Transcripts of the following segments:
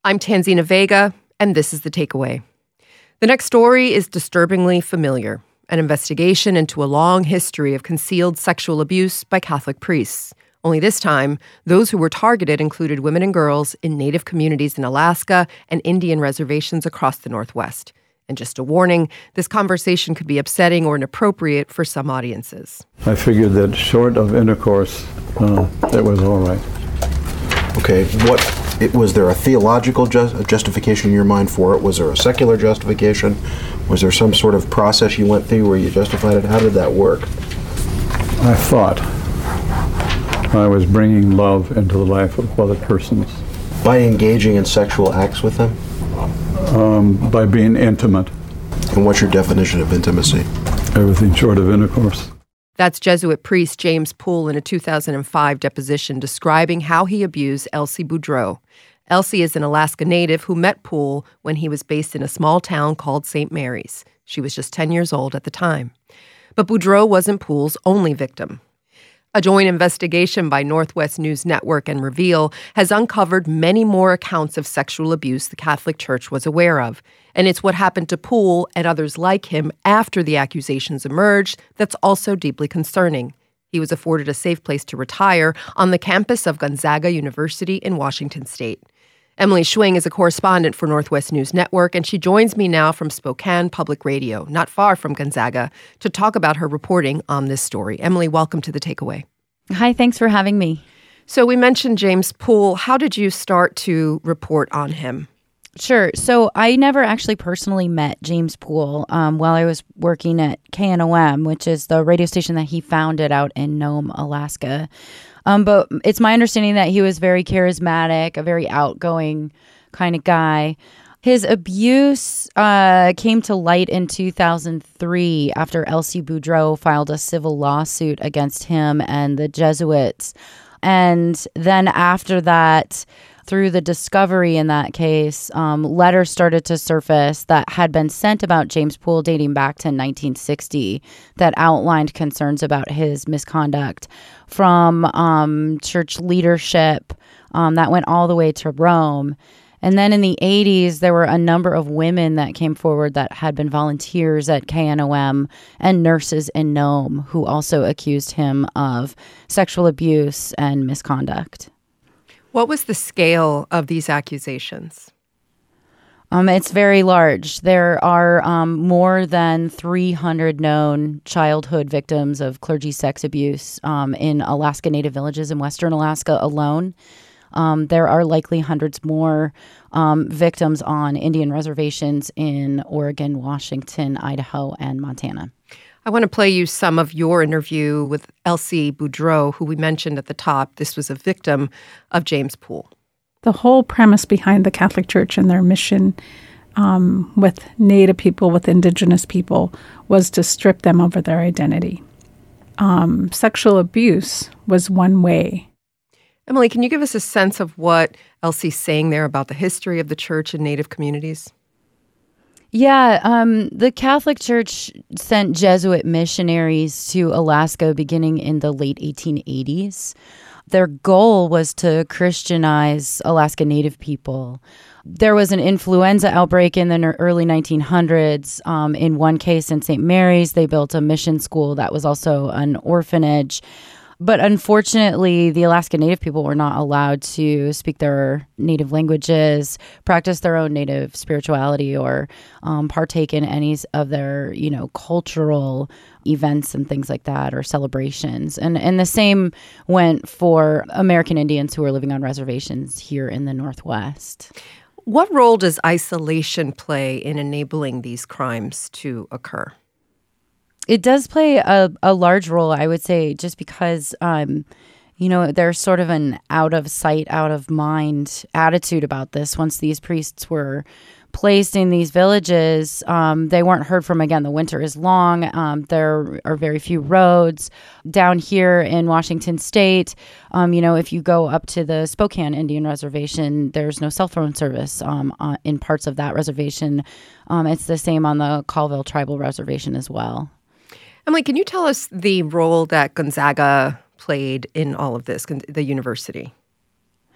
I'm Tanzina Vega, and this is The Takeaway. The next story is disturbingly familiar, an investigation into a long history of concealed sexual abuse by Catholic priests. Only this time, those who were targeted included women and girls in Native communities in Alaska and Indian reservations across the Northwest. And just a warning, this conversation could be upsetting or inappropriate for some audiences. I figured that short of intercourse, that was all right. Okay, was there a theological justification in your mind for it? Was there a secular justification? Was there some sort of process you went through where you justified it? How did that work? I thought I was bringing love into the life of other persons. By engaging in sexual acts with them? By being intimate. And what's your definition of intimacy? Everything short of intercourse. That's Jesuit priest James Poole in a 2005 deposition describing how he abused Elsie Boudreau. Elsie is an Alaska native who met Poole when he was based in a small town called St. Mary's. She was just 10 years old at the time. But Boudreau wasn't Poole's only victim. A joint investigation by Northwest News Network and Reveal has uncovered many more accounts of sexual abuse the Catholic Church was aware of. And it's what happened to Poole and others like him after the accusations emerged that's also deeply concerning. He was afforded a safe place to retire on the campus of Gonzaga University in Washington state. Emily Schwing is a correspondent for Northwest News Network, and she joins me now from Spokane Public Radio, not far from Gonzaga, to talk about her reporting on this story. Emily, welcome to The Takeaway. Hi, thanks for having me. So we mentioned James Poole. How did you start to report on him? Sure. So I never actually personally met James Poole while I was working at KNOM, which is the radio station that he founded out in Nome, Alaska. But it's my understanding that he was very charismatic, a very outgoing kind of guy. His abuse came to light in 2003 after Elsie Boudreau filed a civil lawsuit against him and the Jesuits. And then after that, through the discovery in that case, letters started to surface that had been sent about James Poole dating back to 1960 that outlined concerns about his misconduct from church leadership that went all the way to Rome. And then in the 80s, there were a number of women that came forward that had been volunteers at KNOM and nurses in Nome who also accused him of sexual abuse and misconduct. What was the scale of these accusations? It's very large. There are more than 300 known childhood victims of clergy sex abuse in Alaska Native villages in Western Alaska alone. There are likely hundreds more victims on Indian reservations in Oregon, Washington, Idaho, and Montana. I want to play you some of your interview with Elsie Boudreau, who we mentioned at the top. This was a victim of James Poole. The whole premise behind the Catholic Church and their mission with Native people, with Indigenous people, was to strip them of their identity. Sexual abuse was one way. Emily, can you give us a sense of what Elsie's saying there about the history of the church and Native communities? Yeah, the Catholic Church sent Jesuit missionaries to Alaska beginning in the late 1880s. Their goal was to Christianize Alaska Native people. There was an influenza outbreak in the early 1900s. In one case in St. Mary's, they built a mission school that was also an orphanage. But unfortunately, the Alaska Native people were not allowed to speak their native languages, practice their own native spirituality, or partake in any of their, cultural events and things like that, or celebrations. And the same went for American Indians who were living on reservations here in the Northwest. What role does isolation play in enabling these crimes to occur? It does play a large role, I would say, just because, there's sort of an out of sight, out of mind attitude about this. Once these priests were placed in these villages, they weren't heard from again. The winter is long. There are very few roads. Down here in Washington State, if you go up to the Spokane Indian Reservation, there's no cell phone service in parts of that reservation. It's the same on the Colville Tribal Reservation as well. Emily, can you tell us the role that Gonzaga played in all of this, the university?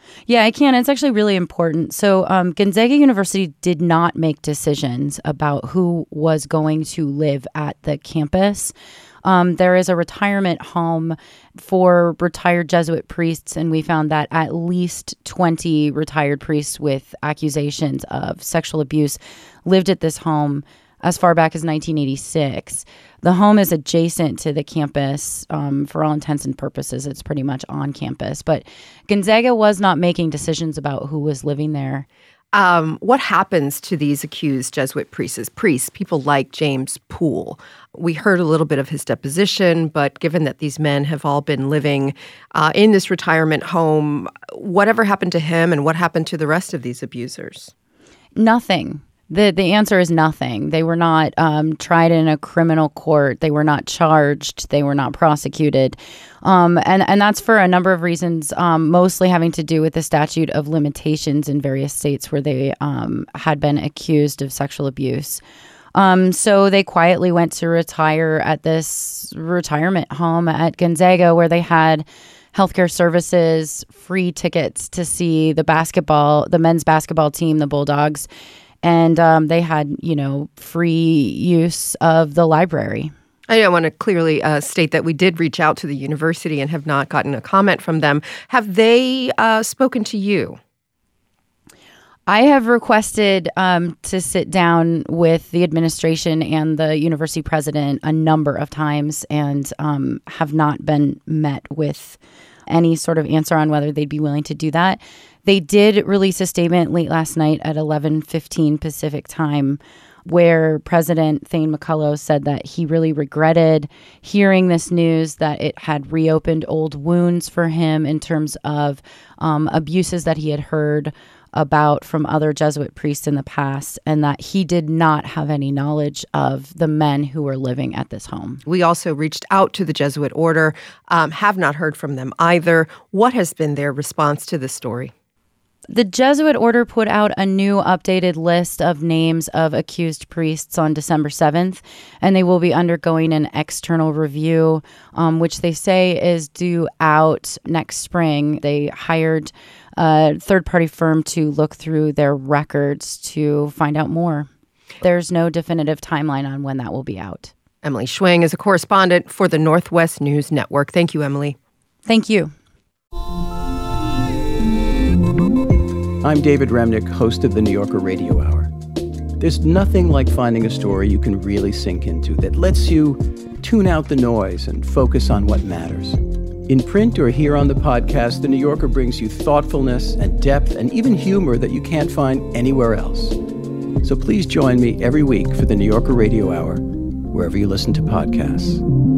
Yeah, I can. It's actually really important. So Gonzaga University did not make decisions about who was going to live at the campus. There is a retirement home for retired Jesuit priests, and we found that at least 20 retired priests with accusations of sexual abuse lived at this home as far back as 1986. The home is adjacent to the campus. For all intents and purposes, it's pretty much on campus. But Gonzaga was not making decisions about who was living there. What happens to these accused Jesuit priests, people like James Poole? We heard a little bit of his deposition, but given that these men have all been living in this retirement home, whatever happened to him and what happened to the rest of these abusers? Nothing. The answer is nothing. They were not tried in a criminal court. They were not charged. They were not prosecuted. And that's for a number of reasons, mostly having to do with the statute of limitations in various states where they had been accused of sexual abuse. So they quietly went to retire at this retirement home at Gonzaga, where they had healthcare services, free tickets to see the men's basketball team, the Bulldogs. And they had, free use of the library. I want to clearly state that we did reach out to the university and have not gotten a comment from them. Have they spoken to you? I have requested to sit down with the administration and the university president a number of times and have not been met with any sort of answer on whether they'd be willing to do that. They did release a statement late last night at 11:15 Pacific time where President Thane McCullough said that he really regretted hearing this news, that it had reopened old wounds for him in terms of abuses that he had heard about from other Jesuit priests in the past, and that he did not have any knowledge of the men who were living at this home. We also reached out to the Jesuit order, have not heard from them either. What has been their response to this story? The Jesuit order put out a new updated list of names of accused priests on December 7th, and they will be undergoing an external review, which they say is due out next spring. They hired a third-party firm to look through their records to find out more. There's no definitive timeline on when that will be out. Emily Schwing is a correspondent for the Northwest News Network. Thank you, Emily. Thank you. I'm David Remnick, host of the New Yorker Radio Hour. There's nothing like finding a story you can really sink into that lets you tune out the noise and focus on what matters. In print or here on the podcast, The New Yorker brings you thoughtfulness and depth and even humor that you can't find anywhere else. So please join me every week for the New Yorker Radio Hour, wherever you listen to podcasts.